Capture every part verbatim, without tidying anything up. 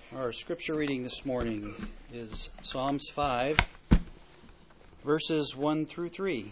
Our scripture reading this morning is Psalms five, verses one through three.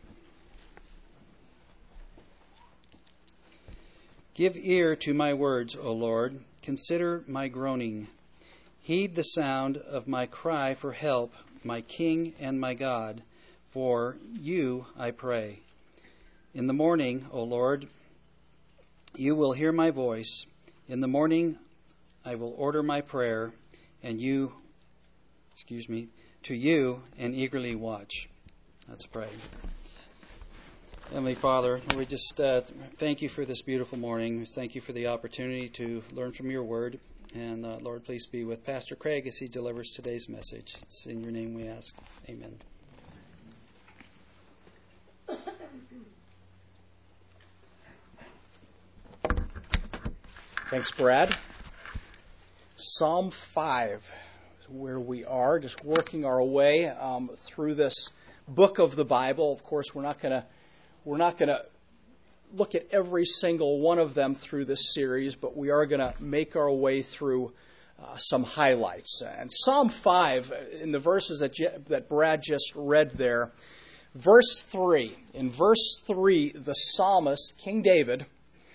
Give ear to my words, O Lord. Consider my groaning. Heed the sound of my cry for help, my King and my God. For you I pray. In the morning, O Lord, you will hear my voice. In the morning I will order my prayer, and you, excuse me, to you and eagerly watch. Let's pray. Heavenly Father, we just uh, thank you for this beautiful morning. We thank you for the opportunity to learn from your word. And uh, Lord, please be with Pastor Craig as he delivers today's message. It's in your name we ask. Amen. Thanks, Brad. Psalm five, where we are, just working our way um, through this book of the Bible. Of course, we're not going to we're not going to look at every single one of them through this series, but we are going to make our way through uh, some highlights. And Psalm five, in the verses that Je- that Brad just read there, verse three. In verse three, the psalmist, King David,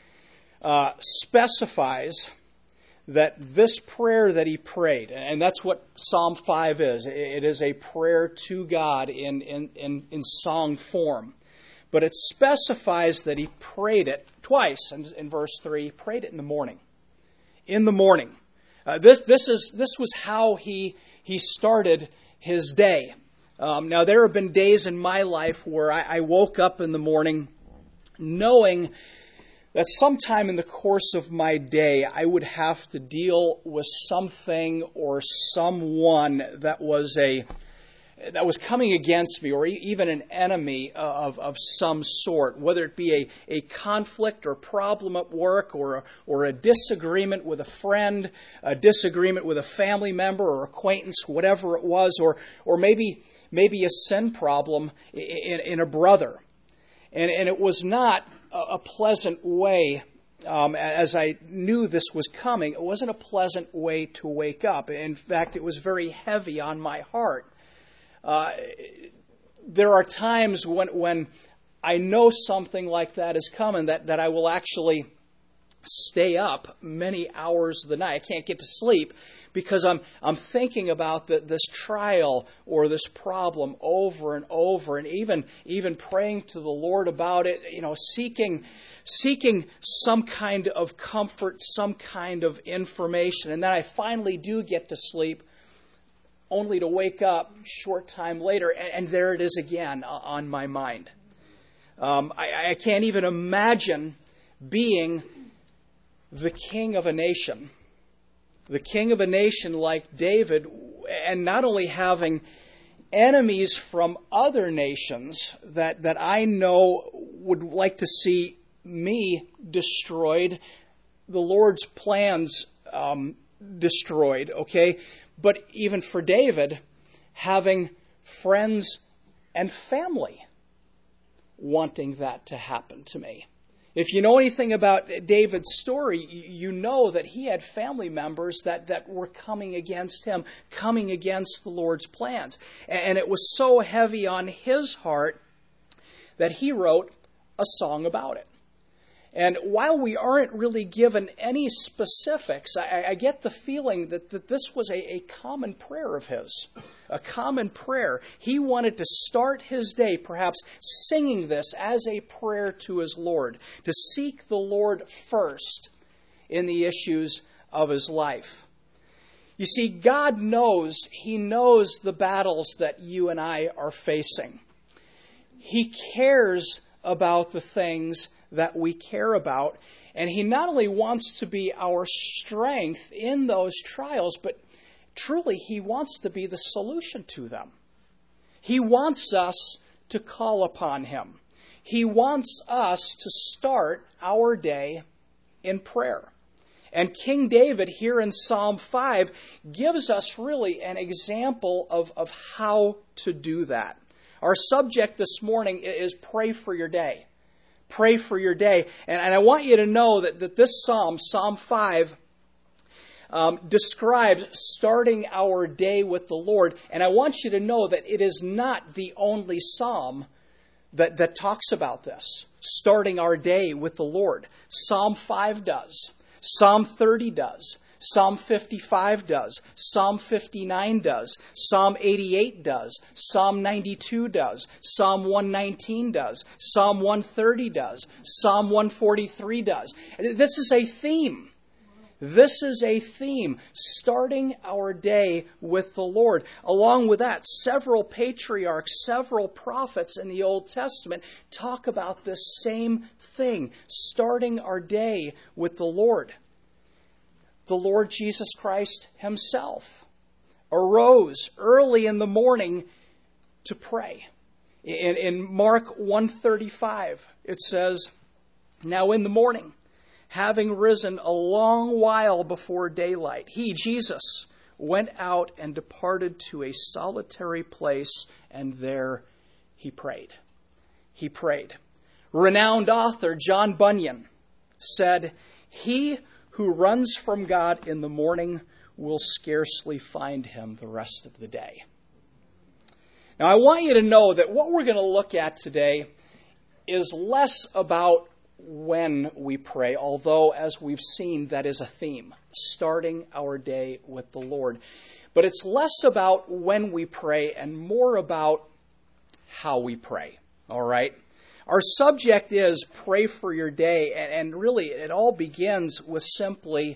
uh, specifies that this prayer that he prayed, and that's what Psalm five is. It is a prayer to God in, in, in, in song form. But it specifies that he prayed it twice in, in verse three. He prayed it in the morning. In the morning. Uh, this this is this was how he he started his day. Um, now, there have been days in my life where I, I woke up in the morning knowing that sometime in the course of my day, I would have to deal with something or someone that was a that was coming against me, or even an enemy of, of some sort, whether it be a, a conflict or problem at work, or a, or a disagreement with a friend, a disagreement with a family member or acquaintance, whatever it was, or or maybe maybe a sin problem in, in a brother. And, and it was not a pleasant way, um, as I knew this was coming. It wasn't a pleasant way to wake up. In fact, it was very heavy on my heart. Uh, there are times when when I know something like that is coming, that, that I will actually stay up many hours of the night. I can't get to sleep because I'm I'm thinking about the, this trial or this problem over and over, and even even praying to the Lord about it, you know, seeking seeking some kind of comfort, some kind of information. And then I finally do get to sleep, only to wake up a short time later, and, and there it is again on my mind. Um, I, I can't even imagine being the king of a nation, the king of a nation like David, and not only having enemies from other nations that, that I know would like to see me destroyed, the Lord's plans um, destroyed, okay? But even for David, having friends and family wanting that to happen to me. If you know anything about David's story, you know that he had family members that, that were coming against him, coming against the Lord's plans. And it was so heavy on his heart that he wrote a song about it. And while we aren't really given any specifics, I, I get the feeling that, that this was a, a common prayer of his, a common prayer. He wanted to start his day perhaps singing this as a prayer to his Lord, to seek the Lord first in the issues of his life. You see, God knows, He knows the battles that you and I are facing. He cares about the things that we care about. And He not only wants to be our strength in those trials, but truly He wants to be the solution to them. He wants us to call upon Him. He wants us to start our day in prayer. And King David here in Psalm five gives us really an example of, of how to do that. Our subject this morning is pray for your day. Pray for your day. And, and I want you to know that, that this psalm, Psalm five, um, describes starting our day with the Lord. And I want you to know that it is not the only psalm that, that talks about this, starting our day with the Lord. Psalm five does. Psalm thirty does. Psalm fifty-five does. Psalm fifty-nine does. Psalm eighty-eight does. Psalm ninety-two does. Psalm one nineteen does. Psalm one thirty does. Psalm one forty-three does. This is a theme. This is a theme, starting our day with the Lord. Along with that, several patriarchs, several prophets in the Old Testament talk about this same thing, starting our day with the Lord. The Lord Jesus Christ himself arose early in the morning to pray. In, in Mark one thirty-five, it says, "Now in the morning, having risen a long while before daylight, he, Jesus, went out and departed to a solitary place, and there he prayed." He prayed. Renowned author John Bunyan said, "He who runs from God in the morning will scarcely find him the rest of the day." Now, I want you to know that what we're going to look at today is less about when we pray, although, as we've seen, that is a theme, starting our day with the Lord. But it's less about when we pray and more about how we pray, all right? Our subject is pray for your day, and really it all begins with simply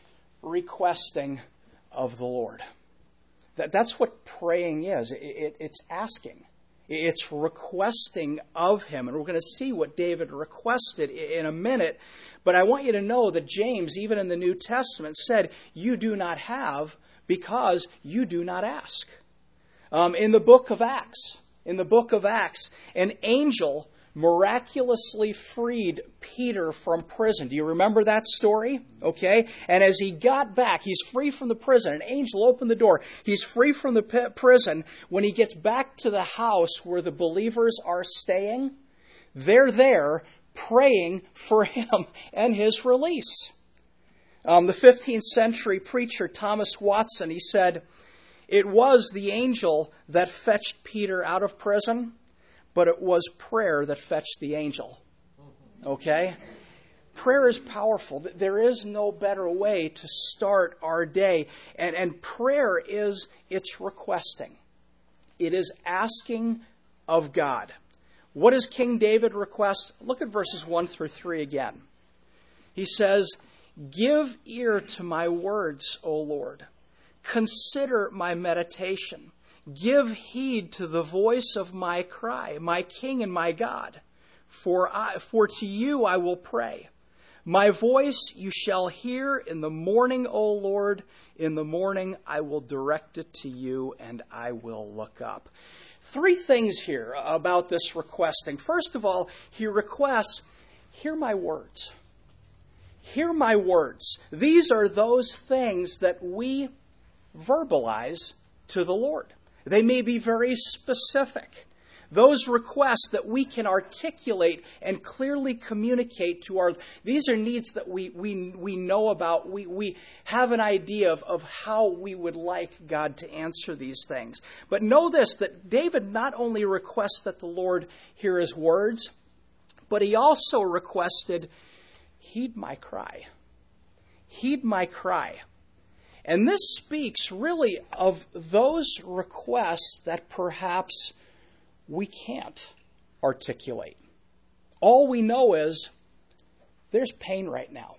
requesting of the Lord. That, that's what praying is. It, it, it's asking. It's requesting of him. And we're going to see what David requested in a minute. But I want you to know that James, even in the New Testament, said, "You do not have because you do not ask." Um, in the book of Acts, in the book of Acts, an angel miraculously freed Peter from prison. Do you remember that story? Okay. And as he got back, he's free from the prison. An angel opened the door. He's free from the p- prison. When he gets back to the house where the believers are staying, they're there praying for him and his release. Um, the fifteenth century preacher Thomas Watson, he said, "It was the angel that fetched Peter out of prison, but it was prayer that fetched the angel." Okay? Prayer is powerful. There is no better way to start our day. And, and prayer is, it's requesting. It is asking of God. What does King David request? Look at verses one through three again. He says, "Give ear to my words, O Lord. Consider my meditation. Give heed to the voice of my cry, my King and my God. For I, for to you I will pray. My voice you shall hear in the morning, O Lord. In the morning I will direct it to you, and I will look up." Three things here about this requesting. First of all, he requests, "Hear my words. Hear my words." These are those things that we verbalize to the Lord. They may be very specific. Those requests that we can articulate and clearly communicate to our, these are needs that we we, we know about. We, we have an idea of, of how we would like God to answer these things. But know this, that David not only requests that the Lord hear his words, but he also requested, "Heed my cry. Heed my cry." And this speaks really of those requests that perhaps we can't articulate. All we know is there's pain right now.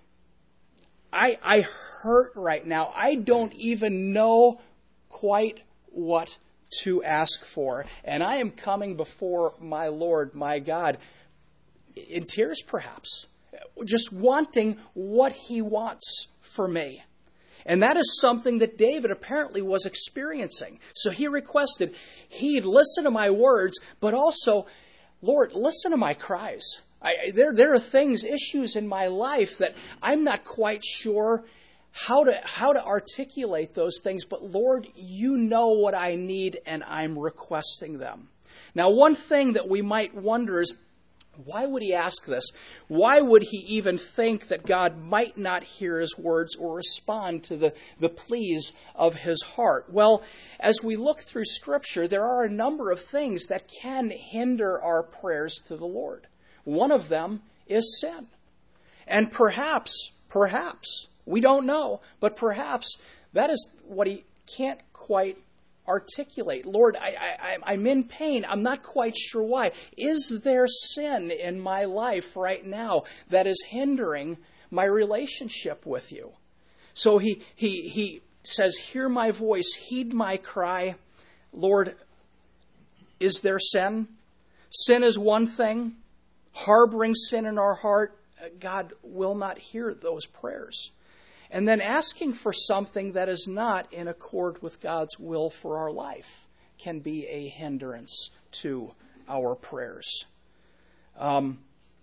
I, I hurt right now. I don't even know quite what to ask for. And I am coming before my Lord, my God, in tears perhaps, just wanting what he wants for me. And that is something that David apparently was experiencing. So he requested, he'd listen to my words, but also, "Lord, listen to my cries. I, there, there are things, issues in my life that I'm not quite sure how to, how to articulate those things. But Lord, you know what I need, and I'm requesting them." Now, one thing that we might wonder is, Why would he ask this? Why would he even think that God might not hear his words or respond to the, the pleas of his heart? Well, as we look through Scripture, there are a number of things that can hinder our prayers to the Lord. One of them is sin. And perhaps, perhaps, we don't know, but perhaps that is what he can't quite articulate. Lord, I, I, I'm in pain. I'm not quite sure why. Is there sin in my life right now that is hindering my relationship with you? So he he he says, hear my voice, heed my cry. Lord, is there sin? Sin is one thing. Harboring sin in our heart, God will not hear those prayers. And then asking for something that is not in accord with God's will for our life can be a hindrance to our prayers. Um,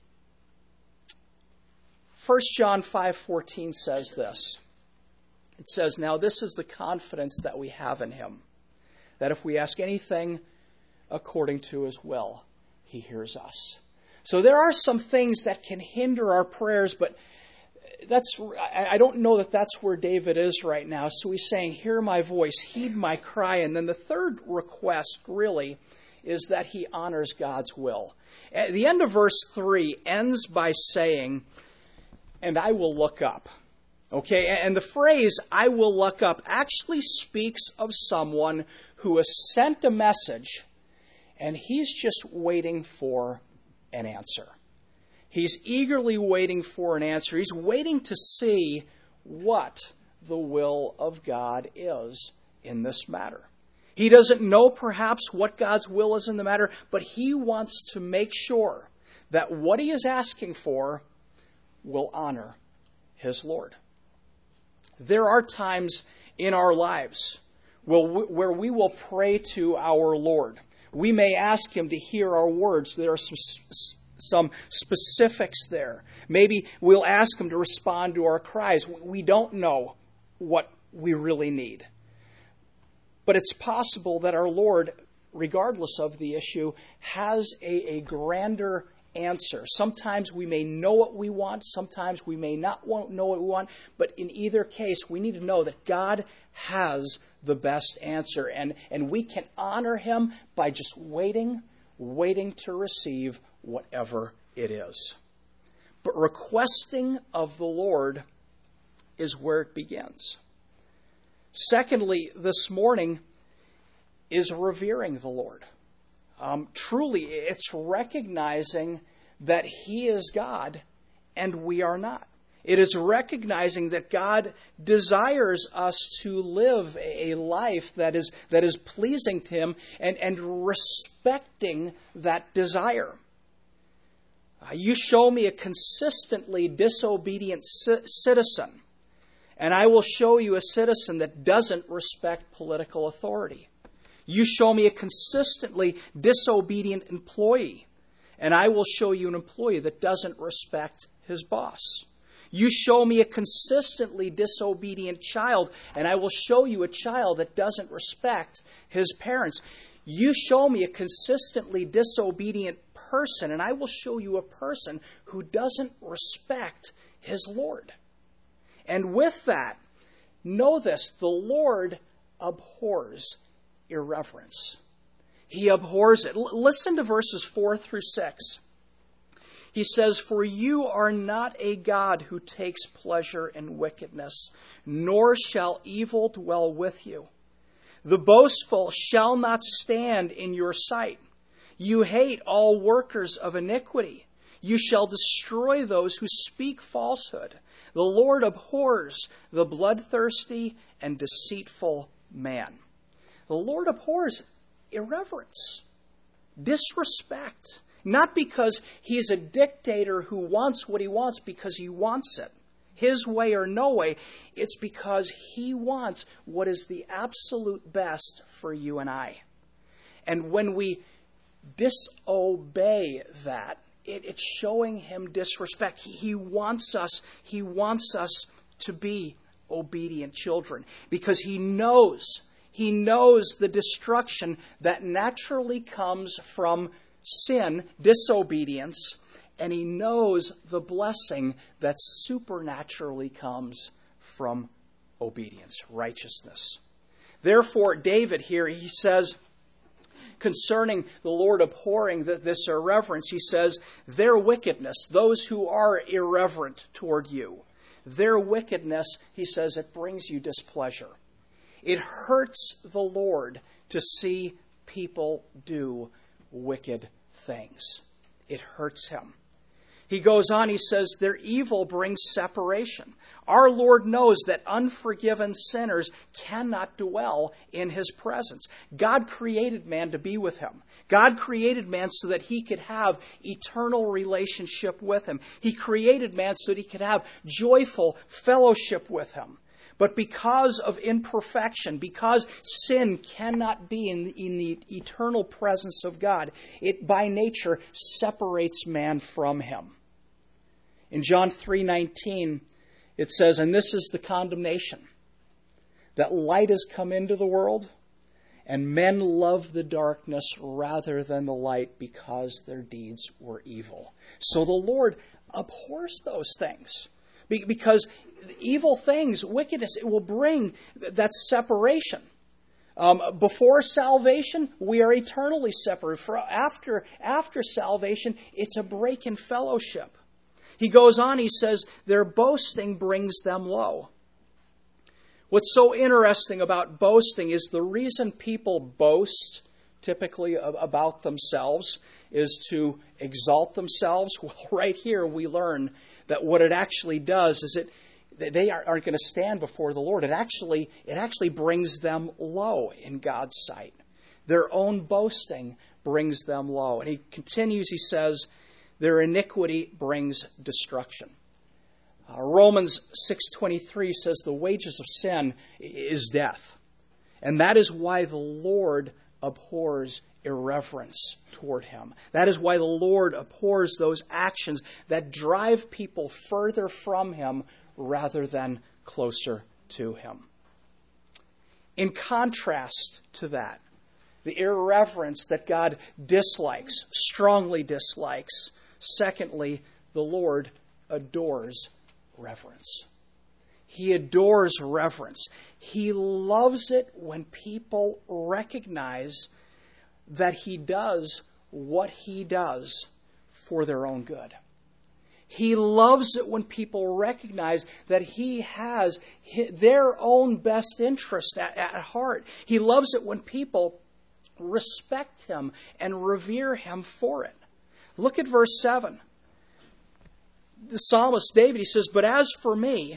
First John five fourteen says this. It says, now this is the confidence that we have in him, that if we ask anything according to his will, he hears us. So there are some things that can hinder our prayers, but that's I don't know that that's where David is right now. So he's saying, hear my voice, heed my cry. And then the third request really is that he honors God's will. At the end of verse three ends by saying, and I will look up. Okay, and the phrase, I will look up, actually speaks of someone who has sent a message and he's just waiting for an answer. He's eagerly waiting for an answer. He's waiting to see what the will of God is in this matter. He doesn't know perhaps what God's will is in the matter, but he wants to make sure that what he is asking for will honor his Lord. There are times in our lives where we will pray to our Lord. We may ask him to hear our words. There are some some specifics there. Maybe we'll ask him to respond to our cries. We don't know what we really need. But it's possible that our Lord, regardless of the issue, has a, a grander answer. Sometimes we may know what we want. Sometimes we may not know what we want. But in either case, we need to know that God has the best answer. And, and we can honor him by just waiting, waiting to receive whatever it is. But requesting of the Lord is where it begins. Secondly, this morning is revering the Lord. Um, truly, it's recognizing that he is God and we are not. It is recognizing that God desires us to live a life that is that is pleasing to him and, and respecting that desire. Uh, you show me a consistently disobedient c- citizen, and I will show you a citizen that doesn't respect political authority. You show me a consistently disobedient employee, and I will show you an employee that doesn't respect his boss. You show me a consistently disobedient child, and I will show you a child that doesn't respect his parents. You show me a consistently disobedient person, and I will show you a person who doesn't respect his Lord. And with that, know this, the Lord abhors irreverence. He abhors it. L- listen to verses four through six. He says, for you are not a God who takes pleasure in wickedness, nor shall evil dwell with you. The boastful shall not stand in your sight. You hate all workers of iniquity. You shall destroy those who speak falsehood. The Lord abhors the bloodthirsty and deceitful man. The Lord abhors irreverence, disrespect. Not because he's a dictator who wants what he wants because he wants it, his way or no way. It's because he wants what is the absolute best for you and I. And when we disobey that, it, it's showing him disrespect. He, he wants us, he wants us to be obedient children because he knows, he knows the destruction that naturally comes from sin, disobedience, and he knows the blessing that supernaturally comes from obedience, righteousness. Therefore, David here, he says, concerning the Lord abhorring this irreverence, he says, their wickedness, those who are irreverent toward you, their wickedness, he says, it brings you displeasure. It hurts the Lord to see people do wicked things. It hurts him. He goes on, he says, their evil brings separation. Our Lord knows that unforgiven sinners cannot dwell in his presence. God created man to be with him. God created man so that he could have eternal relationship with him. He created man so that he could have joyful fellowship with him. But because of imperfection, because sin cannot be in the, in the eternal presence of God, it by nature separates man from him. In John three nineteen, it says, and this is the condemnation, that light has come into the world, and men love the darkness rather than the light because their deeds were evil. So the Lord abhors those things. Because evil things, wickedness, it will bring that separation. Um, before salvation, we are eternally separate. For after, after salvation, it's a break in fellowship. He goes on, he says, their boasting brings them low. What's so interesting about boasting is the reason people boast typically about themselves is to exalt themselves. Well, right here we learn that what it actually does is it they aren't going to stand before the Lord. It actually it actually brings them low in God's sight. Their own boasting brings them low. And he continues, he says, their iniquity brings destruction. Uh, Romans six twenty-three says the wages of sin is death. And that is why the Lord abhors irreverence toward him. That is why the Lord abhors those actions that drive people further from him rather than closer to him. In contrast to that, the irreverence that God dislikes, strongly dislikes, secondly, the Lord adores reverence. He adores reverence. He loves it when people recognize that he does what he does for their own good. He loves it when people recognize that he has their own best interest at, at heart. He loves it when people respect him and revere him for it. Look at verse seven. The psalmist David, he says, but as for me,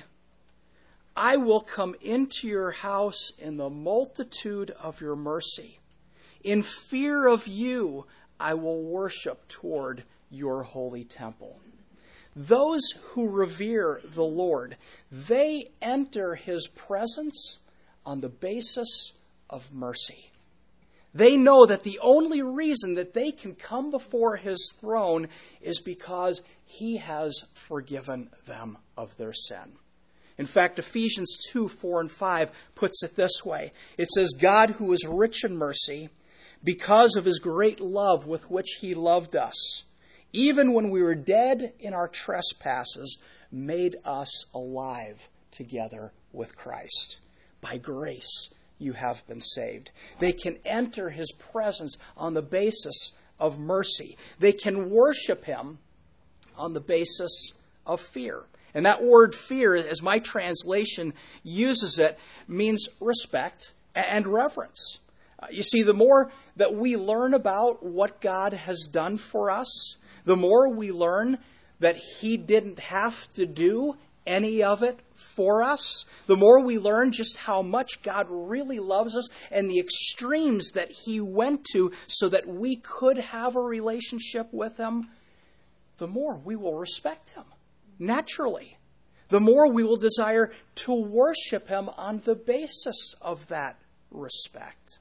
I will come into your house in the multitude of your mercy. In fear of you, I will worship toward your holy temple. Those who revere the Lord, they enter his presence on the basis of mercy. They know that the only reason that they can come before his throne is because he has forgiven them of their sin. In fact, Ephesians two, four, and five puts it this way. It says, God, who is rich in mercy, because of his great love with which he loved us, even when we were dead in our trespasses, made us alive together with Christ. By grace you have been saved. They can enter his presence on the basis of mercy. They can worship him on the basis of fear. And that word fear, as my translation uses it, means respect and reverence. Uh, you see, the more that we learn about what God has done for us, the more we learn that he didn't have to do any of it for us, the more we learn just how much God really loves us and the extremes that he went to so that we could have a relationship with him, the more we will respect him. Naturally, the more we will desire to worship him on the basis of that respect.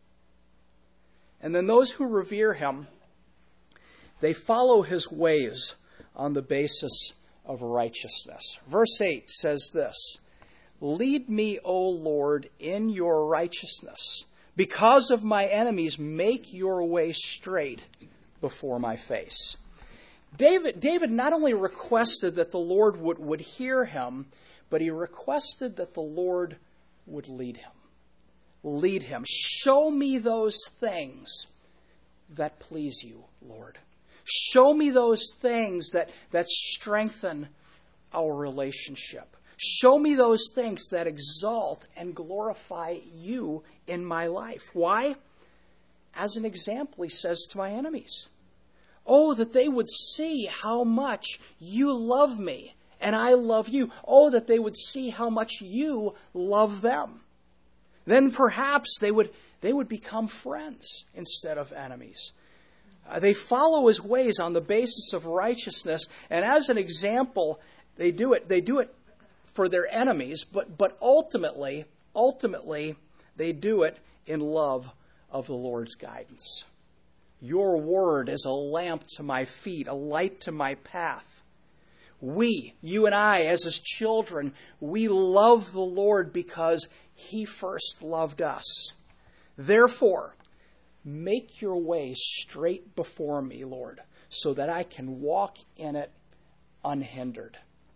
And then those who revere him, they follow his ways on the basis of righteousness. Verse eight says this, lead me, O Lord, in your righteousness. Because of my enemies, make your way straight before my face. David, David not only requested that the Lord would, would hear him, but he requested that the Lord would lead him. Lead him. Show me those things that please you, Lord. Show me those things that, that strengthen our relationship. Show me those things that exalt and glorify you in my life. Why? As an example, he says to my enemies, oh, that they would see how much you love me and I love you. Oh, that they would see how much you love them. Then perhaps they would, they would become friends instead of enemies. Uh, they follow his ways on the basis of righteousness. And as an example, they do it. They do it for their enemies, but, but ultimately, ultimately, they do it in love of the Lord's guidance. Your word is a lamp to my feet, a light to my path. We, you and I, as his children, we love the Lord because he first loved us. Therefore, make your way straight before me, Lord, so that I can walk in it unhindered.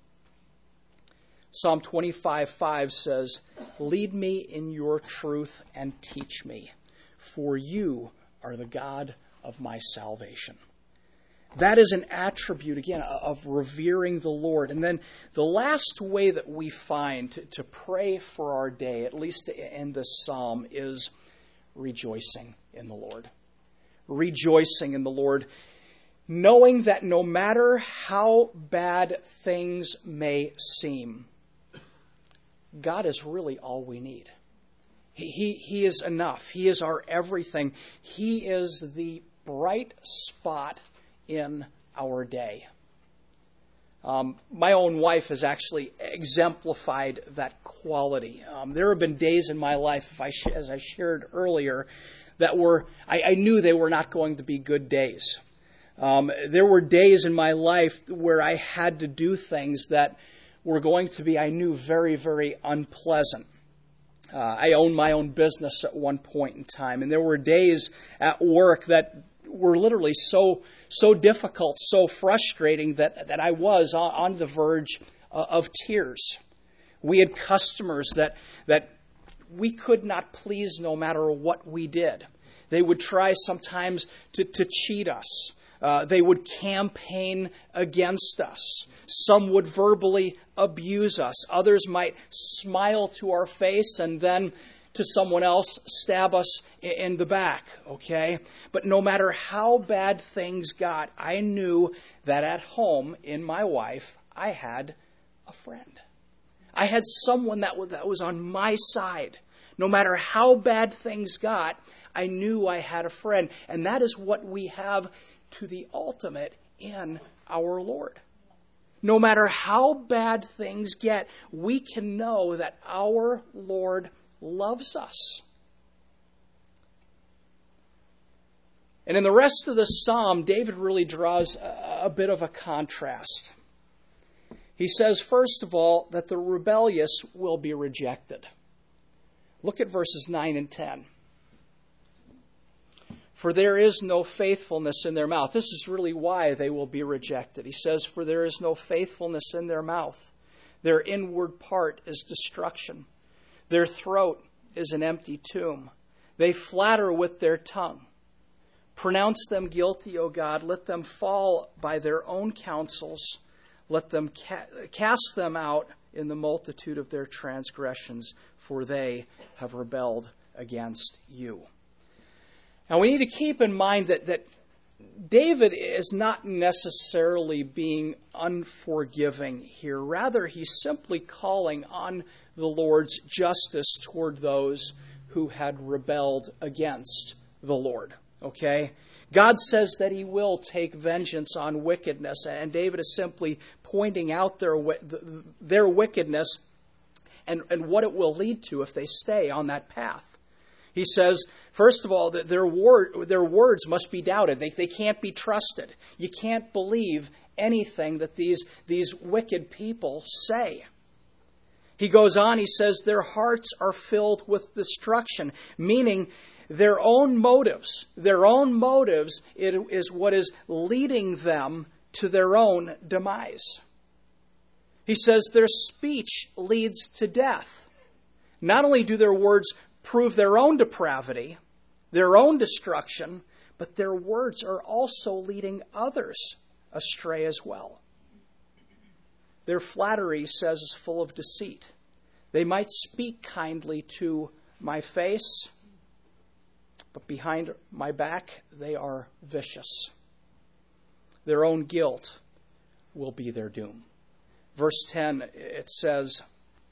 Psalm twenty-five five says, lead me in your truth and teach me, for you are the God of my salvation. That is an attribute, again, of revering the Lord. And then the last way that we find to, to pray for our day, at least in this psalm, is rejoicing in the Lord. Rejoicing in the Lord, knowing that no matter how bad things may seem, God is really all we need. He, he, he is enough. He is our everything. He is the bright spot in our day. Um, my own wife has actually exemplified that quality. Um, there have been days in my life, if I sh- as I shared earlier, that were I, I knew they were not going to be good days. Um, there were days in my life where I had to do things that were going to be, I knew, very, very unpleasant. Uh, I owned my own business at one point in time, and there were days at work that were literally so so difficult, so frustrating that, that I was on, on the verge uh, of tears. We had customers that that we could not please no matter what we did. They would try sometimes to, to cheat us. Uh, they would campaign against us. Some would verbally abuse us. Others might smile to our face and then to someone else stab us in the back, okay? But no matter how bad things got, I knew that at home, in my wife, I had a friend. I had someone that was, that was on my side. No matter how bad things got, I knew I had a friend. And that is what we have to the ultimate in our Lord. No matter how bad things get, we can know that our Lord loves us. And in the rest of the psalm, David really draws a, a bit of a contrast. He says, first of all, that the rebellious will be rejected. Look at verses nine and ten. For there is no faithfulness in their mouth. This is really why they will be rejected. He says, for there is no faithfulness in their mouth. Their inward part is destruction. Their throat is an empty tomb. They flatter with their tongue. Pronounce them guilty, O God. Let them fall by their own counsels. Let them ca- cast them out in the multitude of their transgressions, for they have rebelled against you. Now we need to keep in mind that, that David is not necessarily being unforgiving here. Rather, he's simply calling on the Lord's justice toward those who had rebelled against the Lord. Okay? God says that he will take vengeance on wickedness, and David is simply pointing out their their wickedness and, and what it will lead to if they stay on that path. He says, first of all, that their word, their words must be doubted. They, they can't be trusted. You can't believe anything that these, these wicked people say. He goes on, he says, their hearts are filled with destruction, meaning Their own motives, their own motives it is what is leading them to their own demise. He says their speech leads to death. Not only do their words prove their own depravity, their own destruction, but their words are also leading others astray as well. Their flattery, he says, is full of deceit. They might speak kindly to my face, but behind my back they are vicious. Their own guilt will be their doom. Verse ten, it says,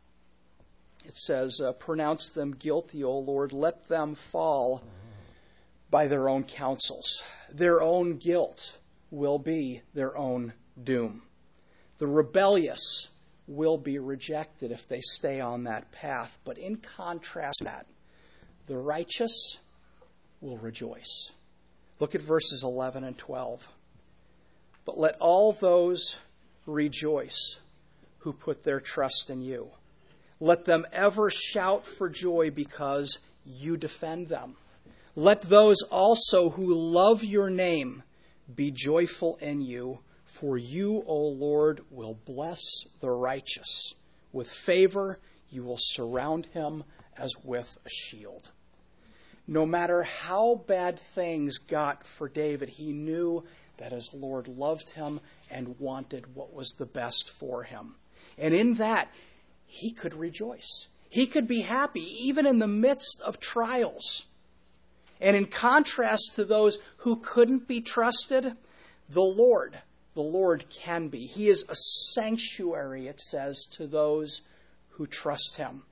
it says, uh, pronounce them guilty, O Lord. Let them fall by their own counsels. Their own guilt will be their own doom. The rebellious will be rejected if they stay on that path. But in contrast to that, the righteous will rejoice. Look at verses eleven and twelve. But let all those rejoice who put their trust in you. Let them ever shout for joy because you defend them. Let those also who love your name be joyful in you, for you, O Lord, will bless the righteous. With favor you will surround him as with a shield. No matter how bad things got for David, he knew that his Lord loved him and wanted what was the best for him. And in that, he could rejoice. He could be happy even in the midst of trials. And in contrast to those who couldn't be trusted, the Lord, the Lord can be. He is a sanctuary, it says, to those who trust him.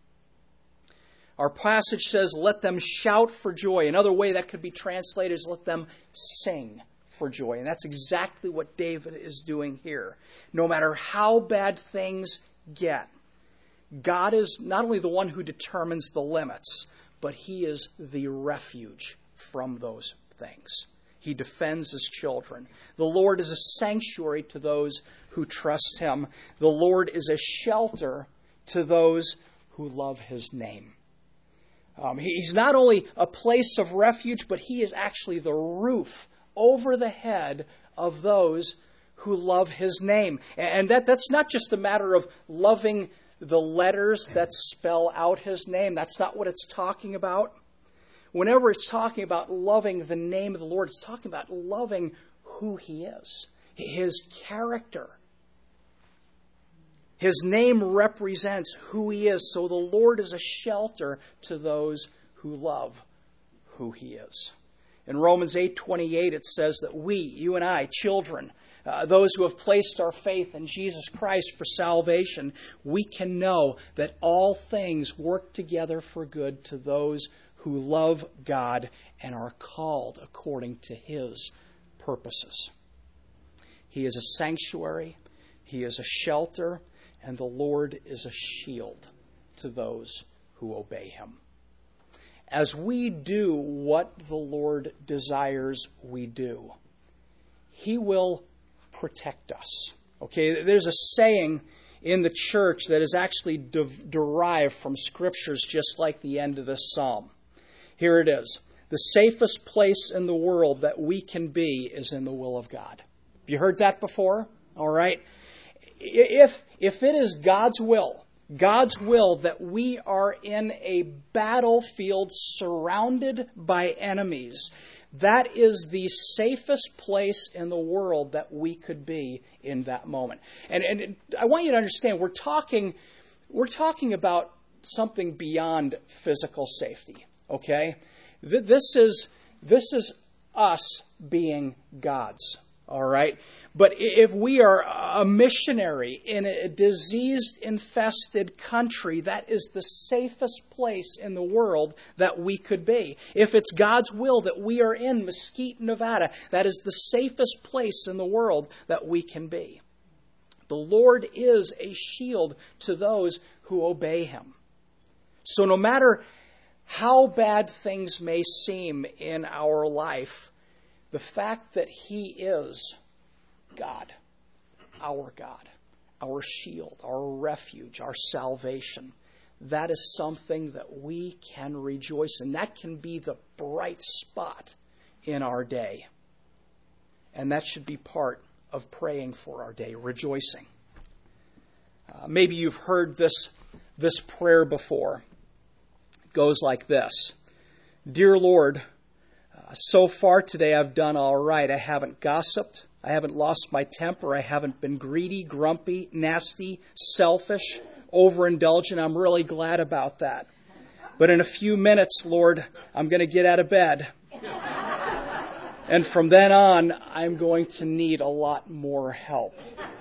Our passage says, let them shout for joy. Another way that could be translated is let them sing for joy. And that's exactly what David is doing here. No matter how bad things get, God is not only the one who determines the limits, but he is the refuge from those things. He defends his children. The Lord is a sanctuary to those who trust him. The Lord is a shelter to those who love his name. Um, he's not only a place of refuge, but he is actually the roof over the head of those who love his name. And that, that's not just a matter of loving the letters that spell out his name. That's not what it's talking about. Whenever it's talking about loving the name of the Lord, it's talking about loving who he is, his character. His name represents who he is. So the Lord is a shelter to those who love who he is. In Romans eight twenty-eight, it says that we, you and I, children, uh, those who have placed our faith in Jesus Christ for salvation, we can know that all things work together for good to those who love God and are called according to his purposes. He is a sanctuary. He is a shelter. And the Lord is a shield to those who obey him. As we do what the Lord desires we do, he will protect us. Okay, there's a saying in the church that is actually de- derived from scriptures just like the end of this psalm. Here it is. The safest place in the world that we can be is in the will of God. Have you heard that before? All right. If, if it is God's will, God's will that we are in a battlefield surrounded by enemies, that is the safest place in the world that we could be in that moment. And, and I want you to understand, we're talking, we're talking about something beyond physical safety. Okay? This is, this is us being God's. All right? But if we are a missionary in a disease-infested country, that is the safest place in the world that we could be. If it's God's will that we are in Mesquite, Nevada, that is the safest place in the world that we can be. The Lord is a shield to those who obey him. So no matter how bad things may seem in our life, the fact that he is God, our God, our shield, our refuge, our salvation, that is something that we can rejoice in. That can be the bright spot in our day. And that should be part of praying for our day, rejoicing. Uh, maybe you've heard this, this prayer before. It goes like this. Dear Lord, uh, so far today I've done all right. I haven't gossiped. I haven't lost my temper. I haven't been greedy, grumpy, nasty, selfish, overindulgent. I'm really glad about that. But in a few minutes, Lord, I'm going to get out of bed. And from then on, I'm going to need a lot more help.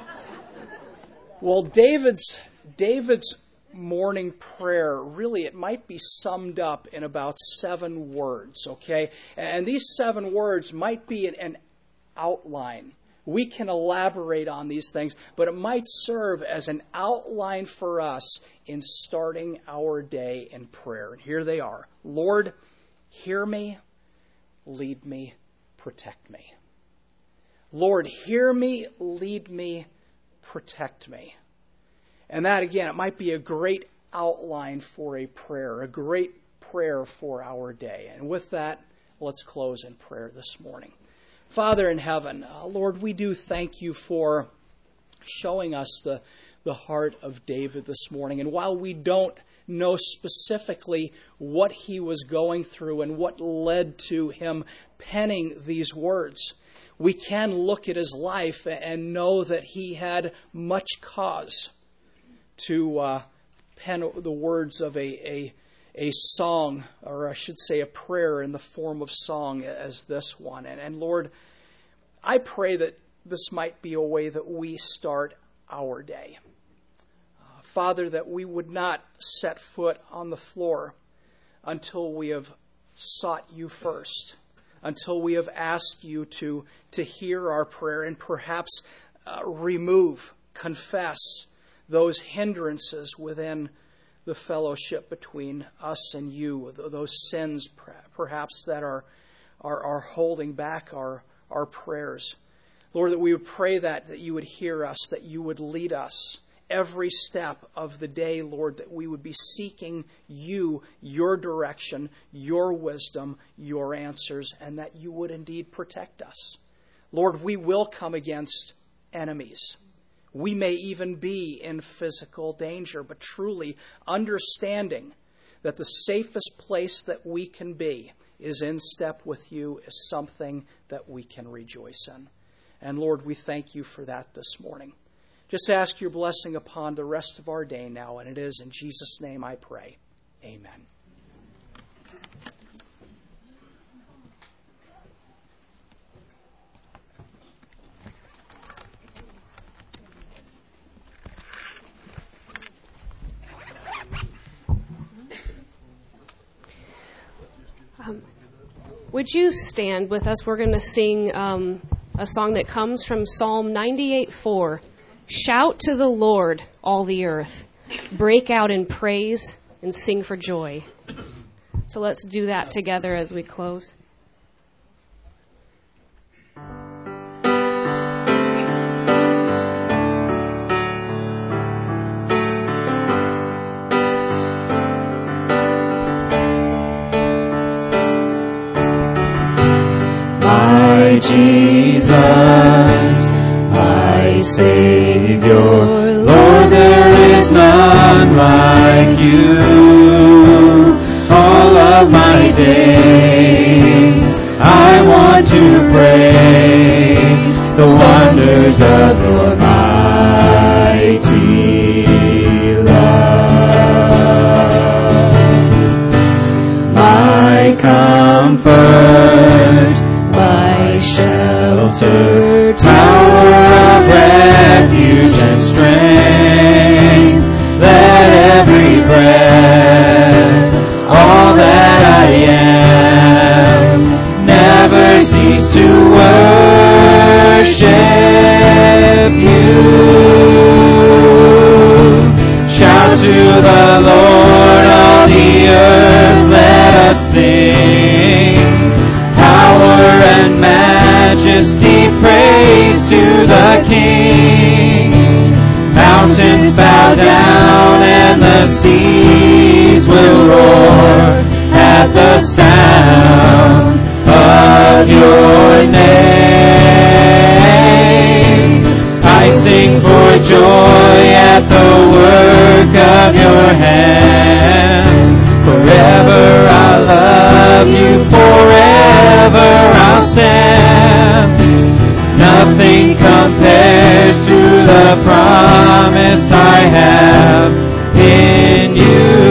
Well, David's David's morning prayer, really, it might be summed up in about seven words, okay? And these seven words might be an, an outline. We can elaborate on these things, but it might serve as an outline for us in starting our day in prayer. And here they are. Lord, hear me, lead me, protect me. Lord, hear me, lead me, protect me. And that, again, it might be a great outline for a prayer, a great prayer for our day. And with that, let's close in prayer this morning. Father in heaven, uh, Lord, we do thank you for showing us the, the heart of David this morning. And while we don't know specifically what he was going through and what led to him penning these words, we can look at his life and know that he had much cause to uh, pen the words of a, a a song, or I should say a prayer in the form of song as this one. And, and Lord, I pray that this might be a way that we start our day. Uh, Father, that we would not set foot on the floor until we have sought you first, until we have asked you to, to hear our prayer and perhaps uh, remove, confess those hindrances within the fellowship between us and you, those sins perhaps that are, are, are holding back our, our prayers. Lord, that we would pray that, that you would hear us, that you would lead us every step of the day, Lord, that we would be seeking you, your direction, your wisdom, your answers, and that you would indeed protect us. Lord, we will come against enemies. We may even be in physical danger, but truly understanding that the safest place that we can be is in step with you is something that we can rejoice in. And Lord, we thank you for that this morning. Just ask your blessing upon the rest of our day now, and it is in Jesus' name I pray. Amen. Um, would you stand with us? We're going to sing um, a song that comes from Psalm ninety-eight four. Shout to the Lord, all the earth. Break out in praise and sing for joy. So let's do that together as we close. My Jesus, my Savior, Lord, there is none like you. All of my days I want to praise the wonders of your mighty love. My comfort, my shelter, tower of refuge and strength, let every breath, all that I am, never cease to worship you. Shout to the Lord, all the earth, let us sing. Power and majesty, praise to the King. Mountains will roar at the sound of your name. I sing for joy at the work of your hands. Forever I'll love you, forever I'll stand. Nothing compares to the promise I have in you.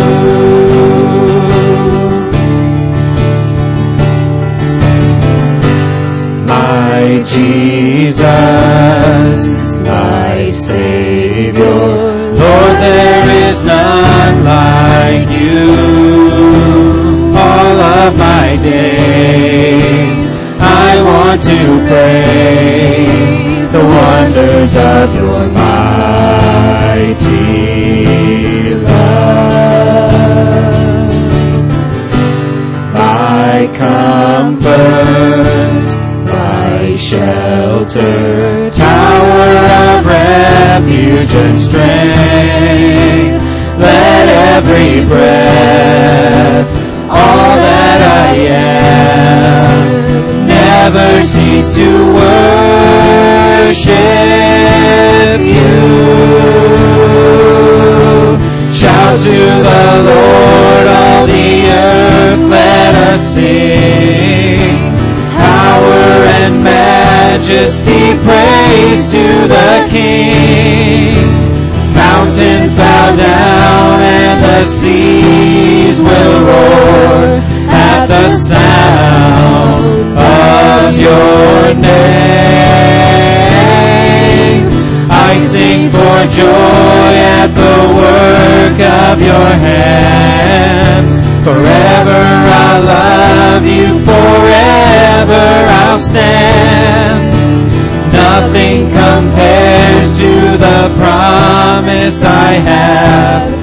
My Jesus, my Savior, Lord, there is none like you. All of my days I want to praise the wonders of your mighty love. My comfort, my shelter, tower of refuge and strength. Let every breath, all that I am, never cease to worship you. Shout to the Lord, all the earth, let us sing. Power and majesty, praise to the King. Mountains bow down and the seas will roar at the sound of your name. I sing for joy at the work of your hands. Forever I'll love you, forever I'll stand. Nothing compares to the promise I have